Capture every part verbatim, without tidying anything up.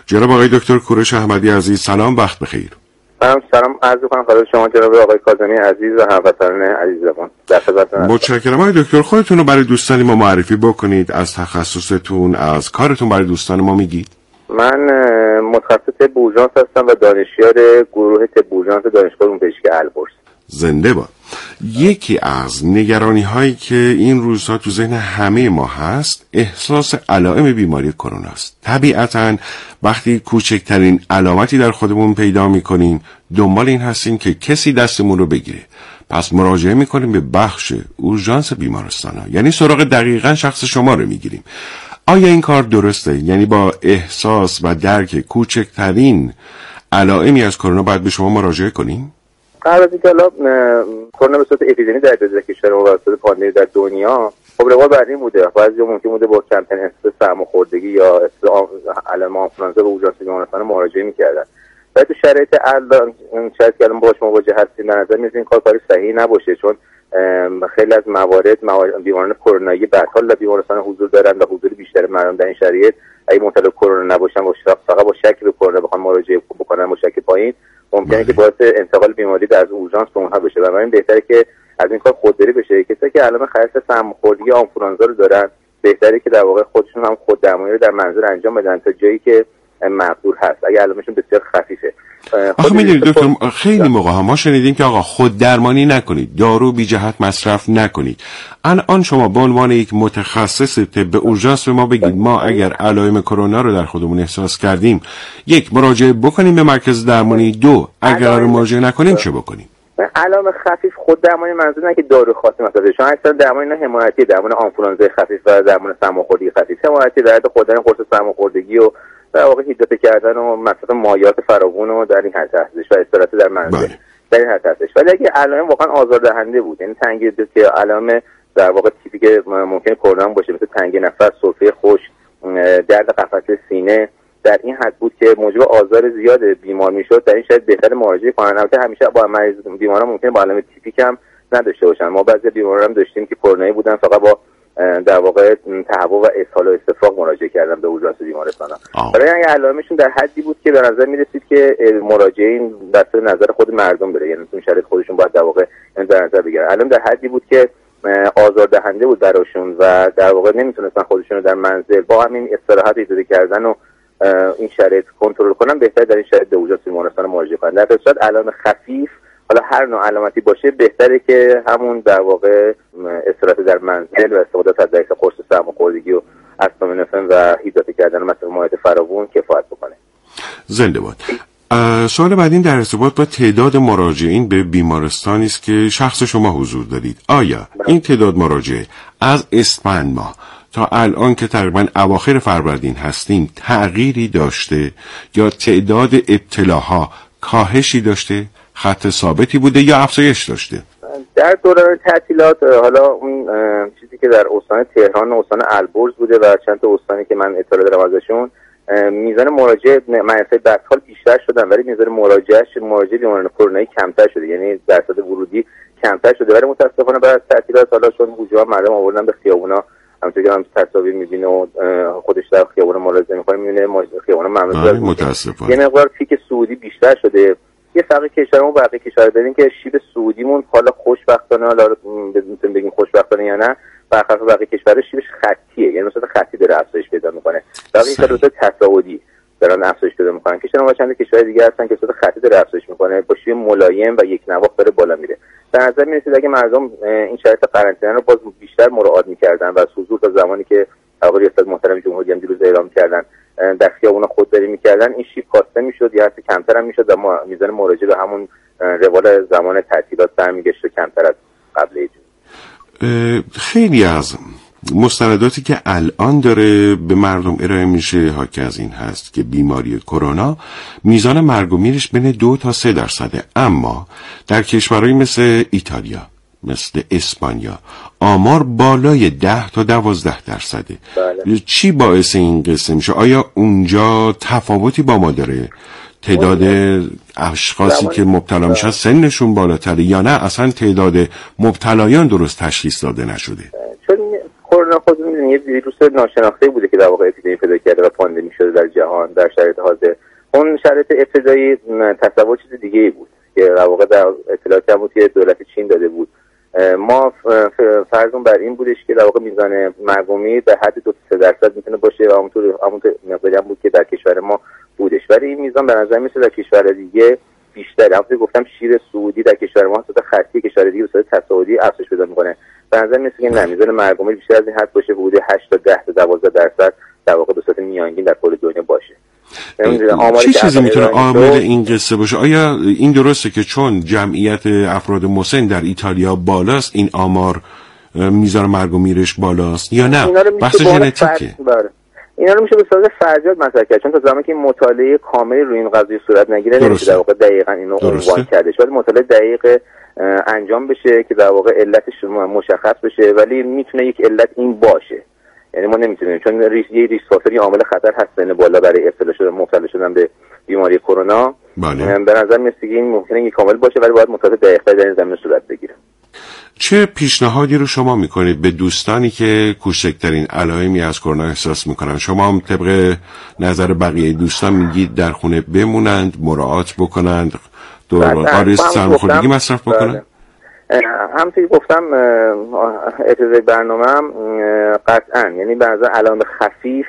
جناب آقای دکتر کوروش احمدی عزیز، سلام، وقت بخیر. سلام سلام عرض می‌کنم خدمت شما جناب آقای کاظمی عزیز و هموطنان عزیزمون. در خدمتتون هستم. متشکرم. آقای دکتر خودتون رو برای دوستان ما معرفی بکنید، از تخصصتون، از کارتون برای دوستان ما میگید. من متخصص طب اورژانس هستم و دانشیار گروه طب اورژانس دانشگاه علوم‌پزشکی البرز. زنده باد. یکی از نگرانی هایی که این روزها تو ذهن همه ما هست احساس علائم بیماری کرونا است. طبیعتاً وقتی کوچکترین علامتی در خودمون پیدا میکنیم دنبال این هستیم که کسی دستمون رو بگیره. پس مراجعه میکنیم به بخش اورژانس بیمارستان ها، یعنی سراغ دقیقاً شخص شما رو میگیریم. آیا این کار درسته؟ یعنی با احساس و درک کوچکترین علائمی از کرونا باید به شما مراجعه کنیم؟ قبل از اینکه حالا کرونا به صورت اپیدمی در جزیره کشور ما و به صورت پاندمی در دنیا، خب روال بر این بوده بعضی ممکن بوده با کمترین احساس سرماخوردگی یا احساس علائم آنفولانزا به اورژانس بیمارستان مراجعه می‌کردن. ولی تو شرایط الان شاید که الان باهاش مواجه هستیم به نظر میاد این کار کاری صحیح نباشه، چون خیلی از موارد بیماران کرونایی به حال در بیمارستان حضور دارن و حضور بیشتر مردم در این شرایط اگه مبتلا کرونا نباشن و فقط با شک به کرونا بخوان مراجعه بکنن با شک پایین ممکنه که باعث انتقال بیماری در از اورژانس به اونها بشه و بنابراین بهتره که از این کار خودداری بشه. کسایی که علائم خاص سرماخوردگی یا آنفولانزا رو دارن بهتره که در واقع خودشون هم خود درمانی رو در منزل انجام بدن تا جایی که مقدور هست اگه علائمشون بسیار خفیفه. آخه میدونید دکتر خیلی موقع ها ما شنیدیم که آقا خود درمانی نکنید، دارو بی جهت مصرف نکنید. الان شما به عنوان یک متخصص طب اورژانس به ما بگید ما اگر علائم کرونا رو در خودمون احساس کردیم یک مراجعه بکنیم به مرکز درمانی، دو اگر مراجعه نکنیم چه بکنیم؟ علائم خفیف خود درمانی منظور نه که دارو خاصی مثلا شما اصلا درمان نه حمایتی، درمان آنفولانزا خفیف و درمان سرماخوردگی خفیف حمایتی در حد خودن قرص سرماخوردگی و در واقع هیدراته کردن و مصرف مایعات فراوون و در این حد هستش و استراحت در منزل بله. در این حد هستش. ولی اگه علائم واقعا آزاردهنده بود، یعنی تنگی دل که علائم در واقع تیپی که ممکن کرونا باشه مثل تنگی نفس، سرفه خشک، درد قفسه سینه در این حد بود که موجب آزار زیاد بیمار میشد، در این شرایط بهتر مراجعه کنن. البته همیشه با مریض بیماران ممکنه با علائم تیپیک هم نداشته باشن. ما بعضی بیماران هم داشتیم که کرونایی بودن فقط با در واقع تهوع و اسهال و استفراغ مراجعه کردن به اورژانس بیمارستان. برای اینکه علائمشون در حدی بود که به نظر می‌رسید که مراجعین در نظر خود مردم بره، یعنی تو شرایط خودشون باید در واقع در نظر بگیرن. علائم در حدی بود که آزاردهنده بود براشون و در واقع نمیتونستن خودشون رو در منزل با همین استراحت ایجاد کردن و این شرایط کنترل کنن بهتر در این شرایط به اورژانس بیمارستان مراجعه کنن. در صورت علائم خفیف حالا هر نوع علامتی باشه بهتره که همون در واقع استراحت در منزل و استفاده از دایره قرص سرماخوردگی و استامینوفن و هیدراته کردن مصرف مایعات فراوون کفایت بکنه. زنده باد. سوال بعدی در ارتباط با تعداد مراجعین به بیمارستانی است که شخص شما حضور دارید. آیا این تعداد مراجعه از اسفند ماه تا الان که تقریبا اواخر فروردین هستیم تغییری داشته یا تعداد ابتلاها کاهشی داشته، خط ثابتی بوده یا افزایش داشته؟ در دوران تعطیلات حالا اون چیزی که در استان تهران و استان البرز بوده و چند تا استانی که من اطلاع دارم ازشون میزان مراجعه مریضای بدحال بیشتر شدن ولی میزان مراجعه مراجعه بیماران کرونایی کمتر شده، یعنی درصد ورودی کمتر شده. ولی متاسفانه بعد از تعطیلات حالا چون هجوم مردم آوردن به خیابونا، همونطور که هم تصاویر می‌بینه و خودش در خیابون ملاحظه می‌کنه می‌بینه خیابون مملو متاسفانه یه مقدار پیک سعودی بیشتر شده. یه فرق کشورمون بقیه کشورها داریم که شیب سعودیمون حالا خوشبختانه حالا میتونیم بگیم خوشبختانه یا نه برخلاف بقیه کشورها شیبش خطیه، یعنی مثلا خطی داره افزایش پیدا میکنه. بقیه کشورها تصاعدی دارن افزایش پیدا میکنن. کشورمون چند کشور دیگه هستن که صورت خطی داره افزایش میکنه با شیب ملایم و یک نواخت داره بالا میره. در نظر میرسید اگه مردم این شرایط قرنطینه رو باز بیشتر مراعات میکردن و از حضور تا زمانی که آقای ریاست محترم جمهوری هم دیروز اعلام کردن در خیابونا خودداری میکردن این شیب کاسته میشد یا حتی کمتر هم میشد و ما میزان مراجعه به همون روال زمان تعطیلات برمیگشت و کمتر از قبل ایجاد. خیلی از مستنداتی که الان داره به مردم ارائه میشه حاکی از این هست که بیماری کرونا میزان مرگ و میرش بین دو تا سه درصده، اما در کشورهایی مثل ایتالیا، مثل اسپانیا آمار بالای ده تا دوازده درصده. بله. چی باعث این قصه میشه؟ آیا اونجا تفاوتی با ما داره؟ تعداد اشخاصی که مبتلا میشن سنشون بالاتره یا نه اصلا تعداد مبتلایان درست تشخیص داده نشده؟ چون کرونا خود می‌دونید یه ویروس ناشناخته بوده که در واقع اپیدمی پیدا کرده و پاندمی شده در جهان در شرایط حاضر. اون شرایط ابتدایی تصور چیز دیگه‌ای بود که در واقع در اطلاعاتی بود که دولت چین داده بود. ما فرضمون بر این بودش که در واقع میزان مرگومی در حد دو تا سه درصد میتونه باشه و همونطور همونطور مقداری هم بود که در کشور ما بودش، ولی این میزان به نظر میاد در کشور دیگه بیشتره. همونطور گفتم شیر سعودی در کشور ما صورت خطی کشور دیگه به صورت تصاعدی افزایش پیدا میکنه. به نظر میاد که نه میزان مرگومی بیشتر از این حد باشه، بوده هشت تا ده تا دوازده درصد در واقع به صورت میانگین در کل دنیا باشه. چی چیزی میتونه عامل این قصه باشه؟ آیا این درسته که چون جمعیت افراد مسن در ایتالیا بالاست این آمار میزان مرگ و میرش بالاست یا نه بحث ژنتیکه؟ اینا رو میشه به صورت فرضیات مطرح کرد، چون تا زمانی که مطالعه کاملی روی این قضیه صورت نگیره نمیشه در واقع دقیقاً اینو عنوان کرده. شاید مطالعه دقیق انجام بشه که در واقع علتش مشخص بشه، ولی میتونه یک علت این باشه. یعنی ما نمیتونیم، چون ریس یه ریس فاکتوری عامل خطر هست سن بالا برای ابتلا شدن مبتلا شدن به بیماری کرونا. بله. به نظر میاد که این ممکنه یک کامل باشه، ولی باید مطالعه دقیق‌تر در این زمینه صورت بگیره. چه پیشنهادی رو شما میکنید به دوستانی که کوچکترین علائمی از کرونا احساس میکنن؟ شما هم طبق نظر بقیه دوستان میگید در خونه بمونند، مراعات بکنند، دور آرس سرماخوردگی مصرف بکنند؟ همونطوری گفتم ابتدای برنامه‌ام قطعاً، یعنی به نظر علائم خفیف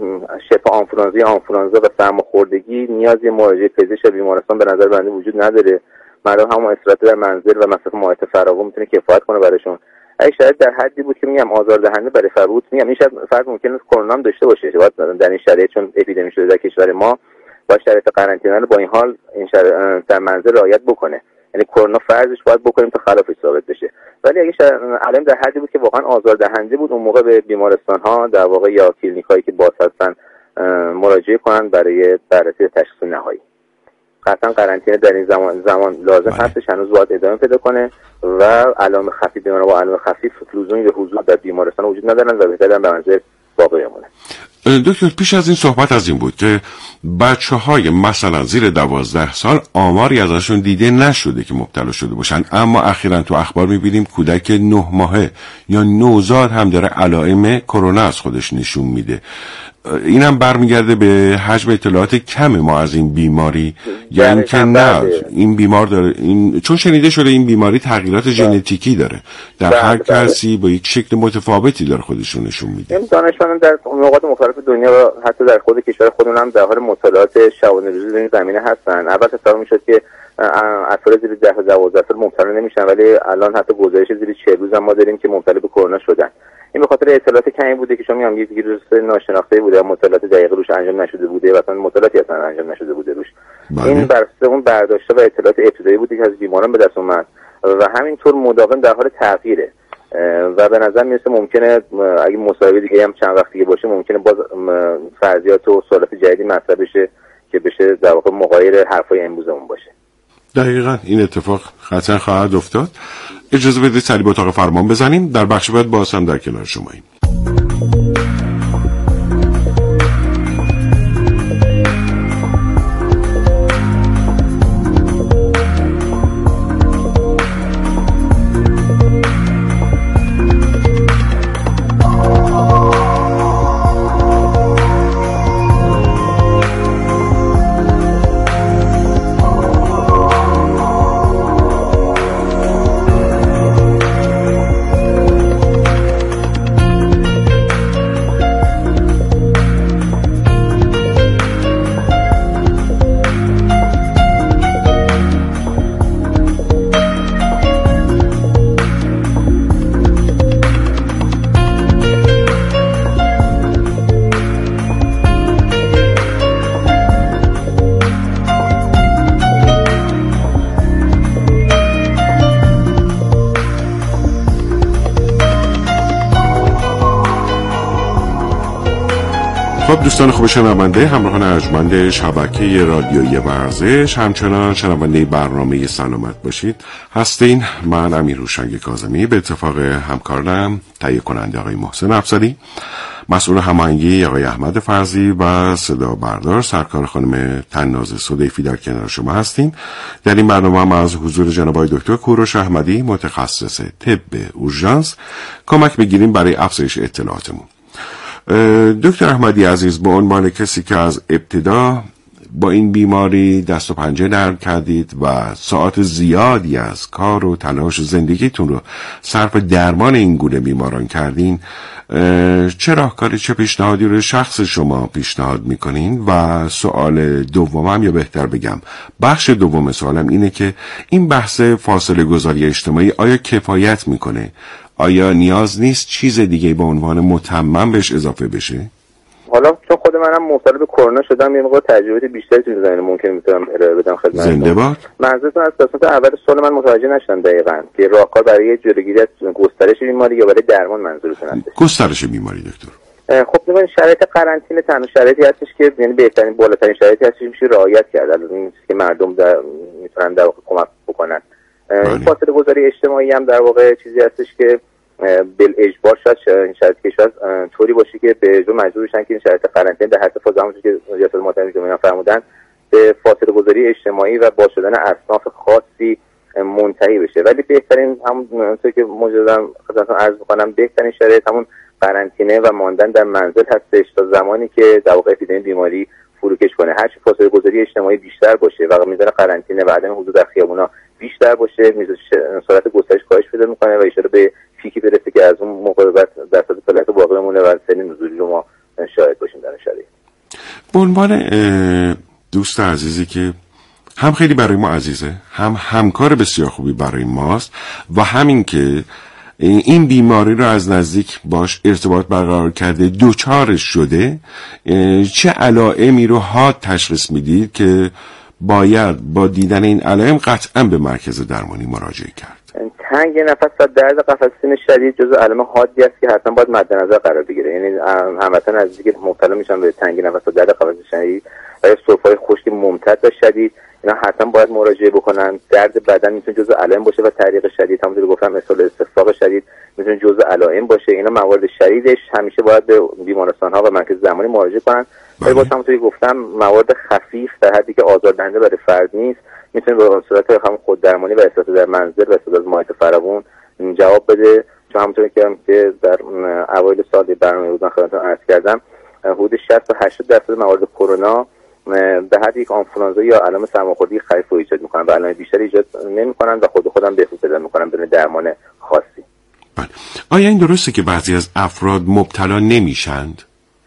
شبه آنفولانزا آنفولانزا و سرماخوردگی نیازی مراجعه پزشک بیمارستان به نظر بنده وجود نداره. مردم هم استراحت در منزل و مصرف مایعات فراوان میتونه کفایت کنه براشون. اگه شاید در حدی بود که میگم آزاردهنده برای فرد، میگم این شاید فرد ممکنه کرونا هم داشته باشه، باید در این شرایط چون اپیدمی شده در کشور ما با شرایط قرنطینه رو با این حال این در منزل رعایت بکنه. یعنی کرونا فرضش باید بکنیم تا خلافش ثابت بشه. ولی اگه علائم در حدی بود که واقعا آزاردهنده بود، اون موقع به بیمارستان ها در واقع یا کلینیک هایی که باز هستن مراجعه کنن برای بررسی تشخیص نهایی. قطعا قرنطینه در این زمان زمان لازم هستش، هنوز باید ادامه پیدا کنه و علائم خفیف بیماران با علائم خفیف لزومی به حضور در بیمارستان وجود ندارن و بهتره به منزل باقی بمونه. دکتر پیش از این صحبت از این بود که بچه های مثلا زیر دوازده سال آماری ازشون دیده نشده که مبتلا شده باشن، اما اخیراً تو اخبار میبینیم کودک نه ماهه یا نوزاد هم داره علائم کرونا از خودش نشون میده. اینم برمیگرده به حجم اطلاعات کم ما از این بیماری یا یعنی اینکه نه این بیمار داره این، چون شنیده شده این بیماری تغییرات ژنتیکی داره در بله هر بله. کسی با یک شکل متفاوتی داره خودشون نشون میده. این دانشمندان در نقاط مختلف دنیا و حتی در خود کشور خودمون هم در حال مطالعات شبانه روزی در این زمینه هستن. اول تصور میشد که افراد زیر ده تا دوازده سال مبتلا نمیشن، ولی الان حتی گزارش زیر چهل روز هم ما داریم که مبتلا به کرونا شدن. این به خاطر اطلاعات کمی بوده که شما میگم یک ویروس ناشناخته بوده، مطالعات دقیق روش انجام نشده بوده و اصلا مطالعاتی اصلا انجام نشده بوده روش. بله. این بر اساس اون برداشته و اطلاعات ابتدایی بوده که از بیماران به دست اومد و همینطور مداوم در حال تغییره و به نظر میاد ممکنه اگه مصاحبه دیگه هم چند وقت دیگه باشه ممکنه باز فرضیات و سوالات جدیدی مطرح بشه که بشه در واقع مغایر حرفای امروزمون باشه. دقیقاً این اتفاق قطعا خواهد افتاد. اجازه بدید سریع به اتاق فرمان بزنیم، در بخش بعد باز هم در کنار شماییم. خب دوستان خوب شنونده، همراهان ارجمند شبکه رادیویی ورزش، همچنان شنونده برنامه سلامت باشید هستین. من امیر هوشنگ کاظمی به اتفاق همکارم تهیه کننده آقای محسن افضلی مسئول هماهنگی آقای احمد فرزی و صدا بردار سرکار خانم تناز صدیفی در کنار شما هستیم. در این برنامه هم از حضور جناب آقای دکتر کوروش احمدی متخصص طب اورژانس کمک بگیریم برای افزایش اطلاعاتمون. دکتر احمدی عزیز، به عنوان کسی که از ابتدا با این بیماری دست و پنجه نرم کردید و ساعت زیادی از کار و تلاش زندگیتون رو صرف درمان این گونه بیماران کردین، چه راهکاری، چه پیشنهادی رو شخص شما پیشنهاد میکنین؟ و سوال دومم، یا بهتر بگم بخش دوم سوالم اینه که این بحث فاصله گذاری اجتماعی آیا کفایت میکنه؟ آیا نیاز نیست چیز دیگه به عنوان متمم بهش اضافه بشه؟ حالا چون خود منم مبتلا به کرونا شدم، یه مقدار تجربه بیشتری تو زمینه ممکن میتونم ارائه بدم خدمتتون. زنده باد. منظورتون از قسمت اول سوال من متوجه نشدم دقیقاً که راهکار برای جلوگیری از گسترش بیماری یا برای درمان منظورتون هست؟ گسترش بیماری دکتر. خب ببین، شرایط قرنطینه تنها شرایطی هستش که یعنی بهترین بالاترین شرایطی هستش که میشه رعایت کرد. الان که مردم در میتونن در واقع کمک بکنن. این فاصله گذاری اجتماعی هم در واقع چیزی هستش که بل اجبار شاید این شرایط که شاید طوری باشه که به اجبار مجبور بشن که این شرایط قرنطینه در حد فاز همونجوری که ریاست محترم جمهوری فرمودن به فاصله گذاری اجتماعی و با شدن اصناف خاصی منتهی بشه. ولی بهترین همونطور که مجددا خدمتتون عرض می‌کنم بهترین شرایط همون قرنطینه و ماندن در منزل هستش تا زمانی که در واقع اپیدمی بیماری فروکش کنه. هرچی فاصله گذاری اجتماعی بیشتر باشه و میزان قرنطینه و عدم حضور در خیابونا بیشتر باشه، میزان سرعت گسترش کاهش پیدا می‌کنه و اشاره به پیکی برسه که از اون موقع بعد درصد فعالیت باقی بمونه و سن نزولی رو ما شاهد باشیم در شرایط. به عنوان دوست عزیزی که هم خیلی برای ما عزیزه، هم همکار بسیار خوبی برای ماست و همین که این بیماری رو از نزدیک باش ارتباط برقرار کرده، دوچارش شده، چه علائمی رو حاد تشخیص میدید که باید با دیدن این علائم قطعا به مرکز درمانی مراجعه کرد؟ تنگ نفس و درد قفس سینه شدید جزو علائم حادی است که حتما باید مد نظر قرار بگیره. یعنی هموطن از دیگه مبتلا میشن به تنگ نفس و درد قفس شدید و یا سرفه‌های خشک ممتد و شدید، اینا حتما باید مراجعه بکنن. درد بدن میتونه جزو علائم باشه و تعریق شدید، همونطور که گفتم اسهال استفراغ شدید میتونه جزو علائم باشه. اینا موارد شدیدش همیشه باید به بیمارستان‌ها و مرکز درمانی مراجعه کنن. ولی باز همونطور که گفتم موارد خفیف در حدی که آزاردهنده برای فرد نیست میتونه به صورت هم خود درمانی و استفاده در منزل و استفاده از محیط فراوان جواب بده. چون همونطور که در اوایل سال برنامه بودن خدمتتون عرض کردم، حدود شصت تا هشتاد درصد موارد کرونا به حد یک آنفولانزا یا علائم سرماخوردگی خفیف رو ایجاد میکنن و علائم بیشتر ایجاد نمیکنن و خود خودم بهبود پیدا میکنن بدون درمان خاصی. بله. آیا این درسته که بعضی از افراد مبتلا نمیشند؟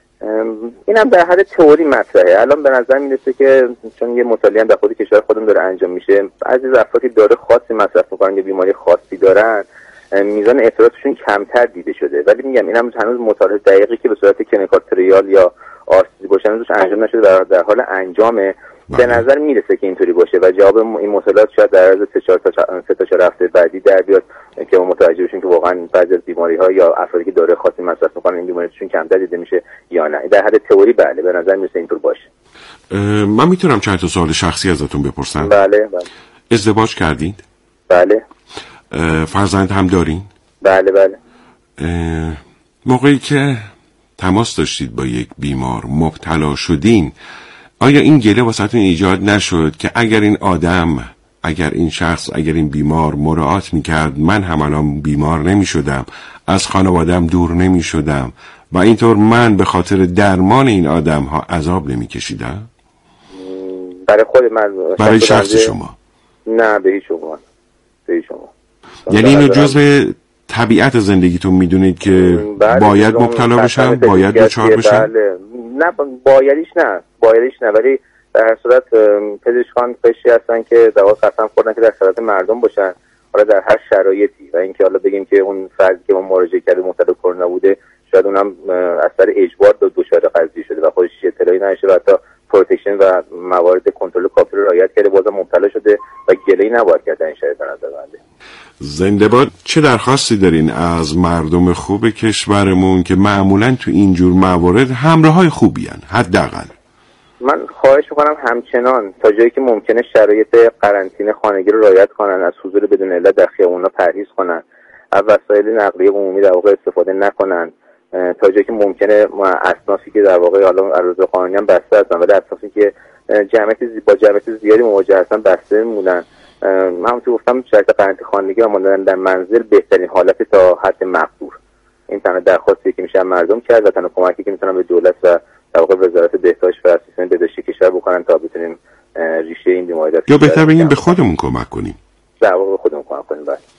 این هم در حد تئوری مطرحه. الان به نظر میرسه که چون یه مطالعه هم در خود کشور خودم داره انجام میشه، بعضی از افرادی داره خاصی مصرف میکنن یا بیماری خاصی دارن، میزان اعتراضشون کمتر دیده شده. ولی میگم این هم هنوز مطالعه دقیقی که به صورت کلینیکال تریال یا آرسیسی باشن روش انجام نشده و در حال انجامه. به نظر میرسه که اینطوری باشه و جواب این مطالعات شاید در عرض سه چهار تا سه تا چهار هفته بعدی در بیاد که ما متوجه بشیم که واقعا بعضی از بیماری‌ها یا افرادی که داره خاصی مصرف می‌کنن این بیماریشون کمتر دیده میشه یا نه. در حد تئوری بله به نظر میرسه اینطور باشه. من میتونم چند تا سوال شخصی ازتون بپرسم؟ بله بله. ازدواج کردید؟ بله. فرزند هم دارین؟ بله بله. موقعی که تماس داشتید با یک بیمار مبتلا شدین، آیا این گله واسهتون ایجاد نشد که اگر این آدم، اگر این شخص، اگر این بیمار مراعات میکرد من هم الان بیمار نمیشدم، از خانوادم دور نمیشدم و اینطور من به خاطر درمان این آدم ها عذاب نمیکشیدم؟ برای خود من، برای شخص شما؟ نه به هیچ شما به هیچ شما. یعنی اینو جزء طبیعت زندگیتون میدونید که باید مبتلا بشم، باید دچار بشم؟ بله. نه بایدیش نه بایدیش نه ولی در هر صورت پزشکان قشری هستن که در واقع قسم خوردن که در صورت مردم باشن، حالا در هر شرایطی. و اینکه حالا بگیم که اون فردی که ما مراجعه کرده مبتلا کرونا بوده شاید اونم از طریق اجبار به دچار قضیه شده و خودش اطلاعی نداشته و حتی پروتکشن و موارد کنترل کافی رو رعایت کرده بازم مبتلا شده و گله‌ای نباید کرد. این شرایط به نظر بنده. زنده باد. چه درخواستی دارین از مردم خوب کشورمون که معمولاً تو اینجور موارد همراهای خوبی هن؟ حداقل من خواهش میکنم همچنان تا جایی که ممکنه شرایط قرنطینه خانگی رو رعایت کنن، از حضور بدون علت در خیابونا پرهیز کنن، از وسایل نقلیه عمومی در واقع استفاده نکنن تا جایی که ممکنه اصنافی که در واقع حالا عرض قانونی هم بسته هستن ولی اصنافی که جمعیت با جمعیت زیادی مواجه هستن بسته میمونن. همونطور گفتم شرایط قرنطینه خانگی و ماندن در منزل بهترین حالت تا حد مقدور. این تنها درخواستی که میشه مردم کرد و تنها کمکی که میتونن به دولت و در واقع وزارت بهداشت و سیستم بهداشتی کشور بکنن تا بتونیم ریشه این بیماری رو یا بهتر بگیم به خودمون کمک کنیم. در واقع به خودمون کمک کنیم. بله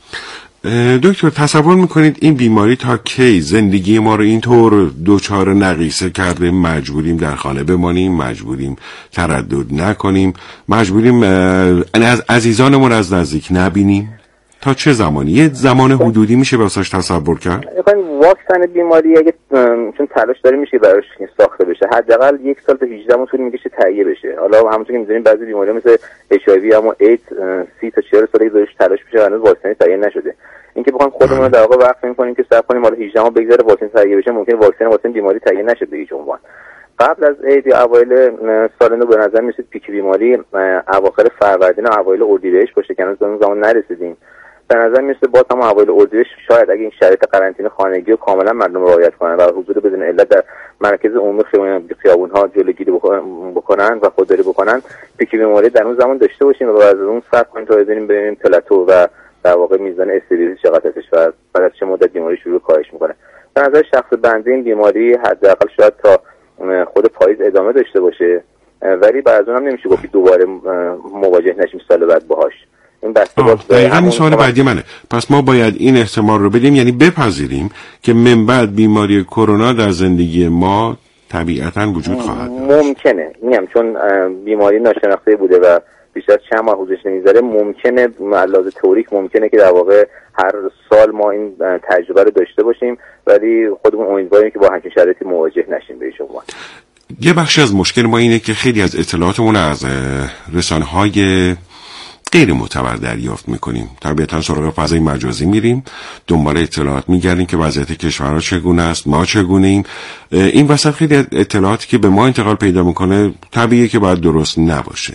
دکتر تصور میکنید این بیماری تا کی زندگی ما رو اینطور دوچار نقیصه کرده مجبوریم در خانه بمانیم، مجبوریم تردد نکنیم، مجبوریم از عزیزانمون از نزدیک نبینیم؟ تا چه زمانی؟ یه زمان حدودی میشه واسش تصور کرد؟ واکسن بیماری اگه چون تلاش داره میشه براش ساخته بشه حداقل یک سال تا هجده ماه طول میکشه تهیه بشه. حالا همونطور که می‌دونیم بعضی بیماری‌ها مثل اچ آی وی اما ایدز سی تا چهل سال دارش تلاش میشه هنوز واکسن تهیه نشده. اینکه بخوام خودمون رو در واقع وقت می‌کنیم که صبر کنیم حالا هجده ماه بگذره واکسن تهیه بشه، ممکنه واکسن واسه بیماری تهیه نشه به هیچ عنوان. قبل از عید یا اوایل سال نو به نظر میاد پیک بیماری اواخر فروردین و اوایل اردیبهشت باشه که هنوز به اون زمان نرسیدیم. به نظر میاد باز هم اوایل اردیبهشت شاید اگه این شرایط قرنطینه خانگی رو کاملا مردم رعایت کنن و حضور بدون علت در مراکز عمومی خیابون‌ها جلوگیری بکنن و خودداری بکنن، پیک بیماری در اون زمان داشته باشیم و از اون صبر کنیم تا ببینیم ببینیم پلاتو و در واقع میزان استبیلیتی چقدر هستش و بعد از چه مدت بیماری شروع کاهش میکنه. به نظر شخص بنده این بیماری حداقل شاید تا خود پاییز ادامه داشته باشه، ولی بعد از اون هم نمیشه گفت دوباره مواجه نشیم سال بعد باهاش. این بسته باز دقیقاً این سوال بعدی منه. پس ما باید این احتمال رو بدیم، یعنی بپذیریم که من بعد بیماری کرونا در زندگی ما طبیعتاً وجود خواهد داشت. ممکنه میگم چون بیماری ناشناخته بوده و بیشتر از چند ماه حضورش نمیذاره، ممکنه علاوه تئوریک ممکنه که در واقع هر سال ما این تجربه رو داشته باشیم، ولی خودمون امیدواریم که با همچین شرایطی مواجه نشیم به شما. یه بخشی از مشکل ما اینه که خیلی از اطلاعاتمون از رسانه‌های غیر معتبر دریافت میکنیم. طبیعتا سراغ فضای مجازی میریم، دنبال اطلاعات میگردیم که وضعیت کشورها چگونه است، ما چگونه ایم. این وسط خیلی اطلاعاتی که به ما انتقال پیدا میکنه طبیعیه که باید درست نباشه.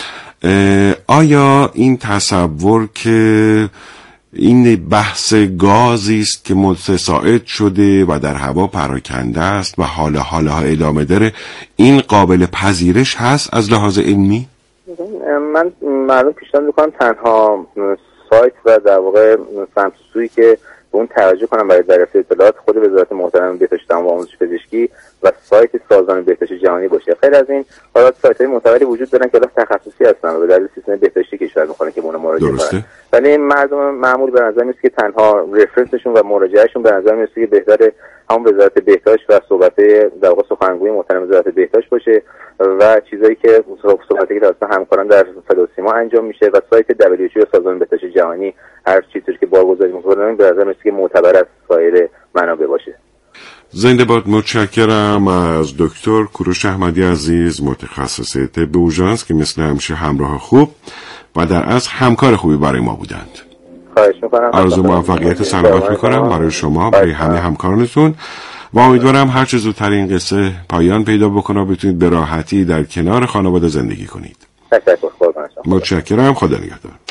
آیا این تصور که این بحث گازی است که متصاعد شده و در هوا پراکنده است و حالا حالا ادامه داره، این قابل پذیرش هست از لحاظ علمی؟ من مردم پیشنهاد میکنم تنها سایت و در واقع سمت سویی که به اون توجه کنم برای دریافت اطلاعات خود وزارت محترم بهداشت و آموزش پزشکی و سایت سازمان بهداشت جهانی باشه. خیلی از این حالا سایت‌های معتبری وجود دارن که تخصصی هستن و به دلیل سیستم بهداشتی کشور میخوان که به اون مراجعه کنن، ولی مردم معمولی به نظر میاد که تنها رفرنسشون و مراجعهشون به نظر میاد که بهتره همون وزارت بهداشت و صحبت‌های در واقع سخنگوی محترم وزارت بهداشت باشه و چیزایی که صحبتی که توسط همکاران در صدا و سیما انجام میشه و سایت دبلیو اچ او سازمان بهداشت جهانی هر چیزی که بارگذاری می‌کنن به نظر میاد که معتبر از سایر منابع باشه. زنده باد. متشکرم از دکتر کوروش احمدی عزیز، متخصص طب اورژانس که مثل همیشه همراه خوب و در اصل همکار خوبی برای ما بودند. خواهش می‌کنم. آرزو موفقیت سلامت می‌کنم برای شما، برای همه همکارانتون و امیدوارم هر چه زودتر این قصه پایان پیدا بکنه و بتونید به راحتی در کنار خانواده زندگی کنید. تشکر. خدا نگهدار. متشکرم. خدا نگهدار.